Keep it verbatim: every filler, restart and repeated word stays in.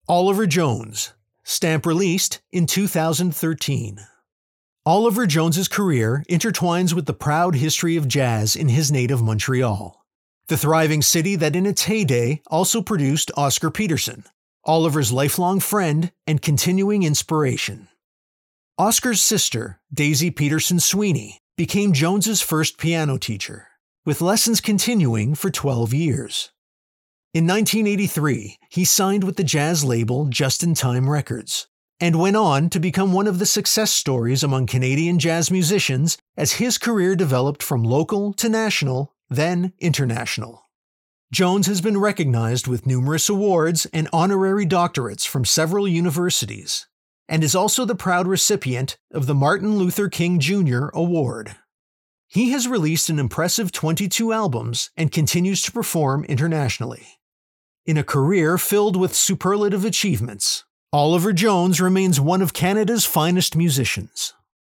Oliver Jones, stamp released in two thousand thirteen. Oliver Jones's career intertwines with the proud history of jazz in his native Montreal, the thriving city that in its heyday also produced Oscar Peterson, Oliver's lifelong friend and continuing inspiration. Oscar's sister, Daisy Peterson Sweeney, became Jones's first piano teacher, with lessons continuing for twelve years. In nineteen eighty-three, he signed with the jazz label Just in Time Records, and went on to become one of the success stories among Canadian jazz musicians as his career developed from local to national, then international. Jones has been recognized with numerous awards and honorary doctorates from several universities, and is also the proud recipient of the Martin Luther King Junior Award. He has released an impressive twenty-two albums and continues to perform internationally. In a career filled with superlative achievements, Oliver Jones remains one of Canada's finest musicians.